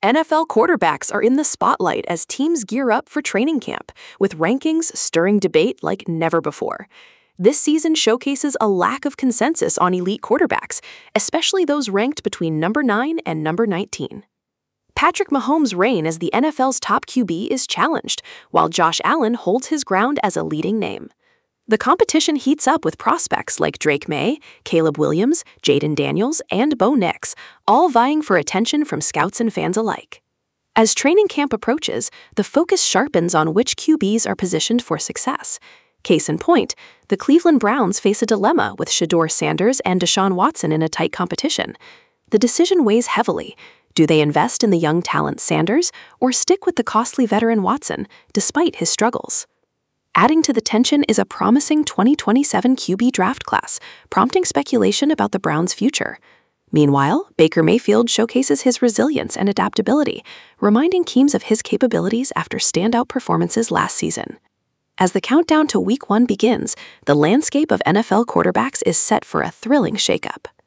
NFL quarterbacks are in the spotlight as teams gear up for training camp, with rankings stirring debate like never before. This season showcases a lack of consensus on elite quarterbacks, especially those ranked between number 9 and number 19. Patrick Mahomes' reign as the NFL's top QB is challenged, while Josh Allen holds his ground as a leading name. The competition heats up with prospects like Drake May, Caleb Williams, Jaden Daniels, and Bo Nix, all vying for attention from scouts and fans alike. As training camp approaches, the focus sharpens on which QBs are positioned for success. Case in point, the Cleveland Browns face a dilemma with Shedeur Sanders and Deshaun Watson in a tight competition. The decision weighs heavily. Do they invest in the young talent Sanders or stick with the costly veteran Watson, despite his struggles? Adding to the tension is a promising 2027 QB draft class, prompting speculation about the Browns' future. Meanwhile, Baker Mayfield showcases his resilience and adaptability, reminding teams of his capabilities after standout performances last season. As the countdown to Week 1 begins, the landscape of NFL quarterbacks is set for a thrilling shakeup.